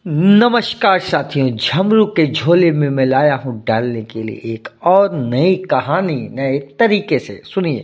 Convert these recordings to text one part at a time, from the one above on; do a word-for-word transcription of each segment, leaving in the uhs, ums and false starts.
नमस्कार साथियों, झमरू के झोले में मैं लाया हूं डालने के लिए एक और नई कहानी नए तरीके से। सुनिए।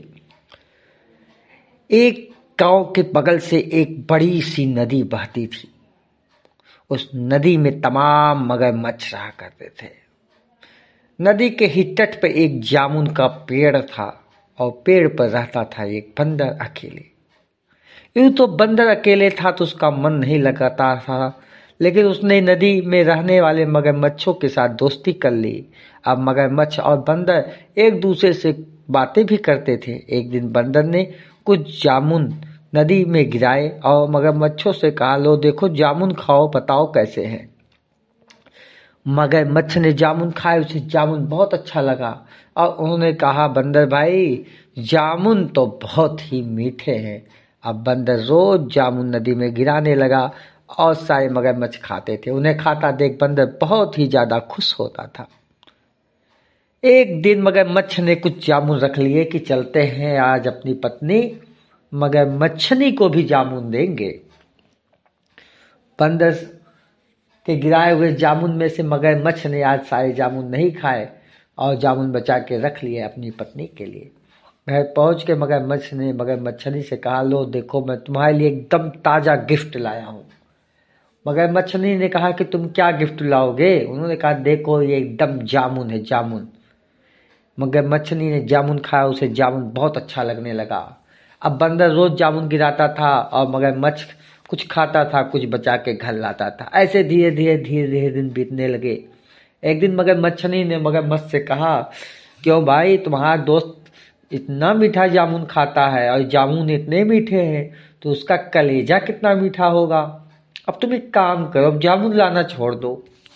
एक गांव के बगल से एक बड़ी सी नदी बहती थी। उस नदी में तमाम मगरमच्छ रहा करते थे। नदी के ही तट पर एक जामुन का पेड़ था और पेड़ पर रहता था एक बंदर अकेले। यूं तो बंदर अकेले था तो उसका मन नहीं लगाता था, लेकिन उसने नदी में रहने वाले मगरमच्छों के साथ दोस्ती कर ली। अब मगरमच्छ और बंदर एक दूसरे से बातें भी करते थे। एक दिन बंदर ने कुछ जामुन नदी में गिराए और मगरमच्छों से कहा, लो देखो जामुन खाओ, बताओ कैसे हैं। मगरमच्छ ने जामुन खाए, उसे जामुन बहुत अच्छा लगा और उन्होंने कहा, बंदर भाई जामुन तो बहुत ही मीठे हैं। अब बंदर रोज जामुन नदी में गिराने लगा और सारे मगरमच्छ खाते थे। उन्हें खाता देख बंदर बहुत ही ज्यादा खुश होता था। एक दिन मगरमच्छ ने कुछ जामुन रख लिए कि चलते हैं आज अपनी पत्नी मगरमच्छनी को भी जामुन देंगे। बंदर के गिराए हुए जामुन में से मगरमच्छ ने आज सारे जामुन नहीं खाए और जामुन बचा के रख लिए अपनी पत्नी के लिए। घर पहुंच के मगरमच्छ ने मगरमच्छनी से कहा, लो देखो मैं तुम्हारे लिए एकदम ताजा गिफ्ट लाया हूं। मगरमच्छनी ने कहा कि तुम क्या गिफ्ट लाओगे? उन्होंने कहा, देखो ये एकदम जामुन है, जामुन। मगरमच्छनी ने जामुन खाया, उसे जामुन बहुत अच्छा लगने लगा। अब बंदर रोज जामुन गिराता था और मगरमच्छ कुछ खाता था, कुछ बचा के घर लाता था। ऐसे धीरे धीरे धीरे धीरे दिन बीतने लगे। एक दिन मगरमच्छनी ने मगरमच्छ से कहा, क्यों भाई तुम्हारा दोस्त इतना मीठा जामुन खाता है और जामुन इतने मीठे हैं तो उसका कलेजा कितना मीठा होगा। अब तुम एक काम करो, अब जामुन लाना छोड़ दो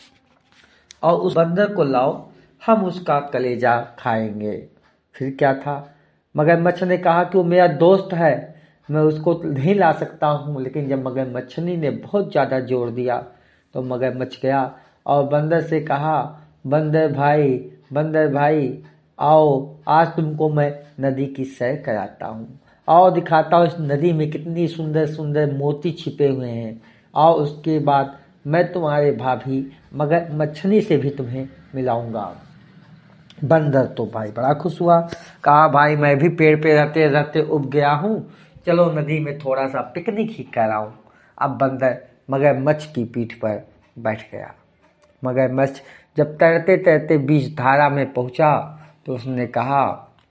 और उस बंदर को लाओ, हम उसका कलेजा खाएंगे। फिर क्या था, मगरमच्छ ने कहा कि वो मेरा दोस्त है, मैं उसको नहीं ला सकता हूँ। लेकिन जब मगरमच्छनी ने बहुत ज़्यादा जोर दिया तो मगरमच्छ गया और बंदर से कहा, बंदर भाई बंदर भाई आओ, आज तुमको मैं नदी की सैर कराता हूँ। आओ दिखाता हूँ इस नदी में कितनी सुंदर सुंदर मोती छिपे हुए हैं। और उसके बाद मैं तुम्हारे भाभी मगरमच्छनी से भी तुम्हें मिलाऊंगा। बंदर तो भाई बड़ा खुश हुआ, कहा भाई मैं भी पेड़ पे रहते रहते उब गया हूँ, चलो नदी में थोड़ा सा पिकनिक ही कराऊं। अब बंदर मगरमच्छ की पीठ पर बैठ गया। मगरमच्छ जब तैरते तैरते बीच धारा में पहुंचा तो उसने कहा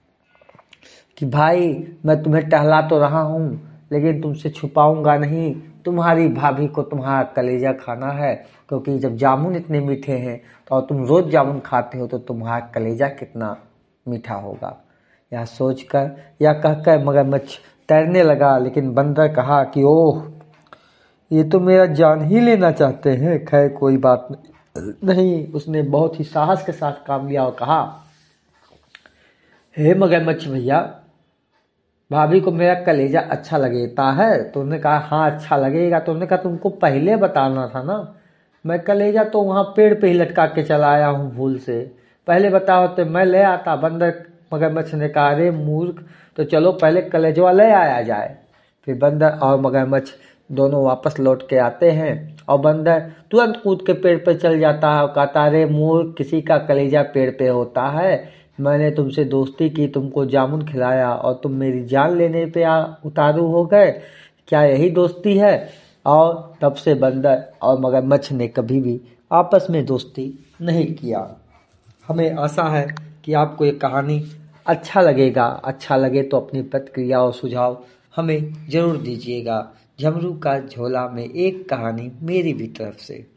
कि भाई मैं तुम्हें टहला तो रहा हूँ लेकिन तुमसे छुपाऊंगा नहीं, तुम्हारी भाभी को तुम्हारा कलेजा खाना है, क्योंकि जब जामुन इतने मीठे हैं तो तुम रोज जामुन खाते हो तो तुम्हारा कलेजा कितना मीठा होगा। यह सोचकर या कहकर मगरमच्छ तैरने लगा। लेकिन बंदर कहा कि ओह ये तो मेरा जान ही लेना चाहते हैं। खैर कोई बात नहीं। उसने बहुत ही साहस के साथ काम लिया और कहा, हे मगरमच्छ भैया, भाभी को मेरा कलेजा अच्छा लगता है? तो उन्होंने कहा, हाँ अच्छा लगेगा। तो उन्होंने कहा, तुमको पहले बताना था ना, मैं कलेजा तो वहाँ पेड़ पे ही लटका के चला आया हूँ भूल से, पहले बताओ तो मैं ले आता। बंदर मगरमच्छ ने कहा, अरे मूर्ख, तो चलो पहले कलेजवा ले आया जाए। फिर बंदर और मगरमच्छ दोनों वापस लौट के आते हैं और बंदर तुरंत कूद के पेड़ पे चल जाता है और कहता, अरे मूर्ख, किसी का कलेजा पेड़ पे होता है? मैंने तुमसे दोस्ती की, तुमको जामुन खिलाया और तुम मेरी जान लेने पे आ उतारू हो गए, क्या यही दोस्ती है? और तब से बंदर और मगरमच्छ ने कभी भी आपस में दोस्ती नहीं किया। हमें आशा है कि आपको ये कहानी अच्छा लगेगा। अच्छा लगे तो अपनी प्रतिक्रिया और सुझाव हमें जरूर दीजिएगा। झमरू का झोला में एक कहानी मेरी भी तरफ से।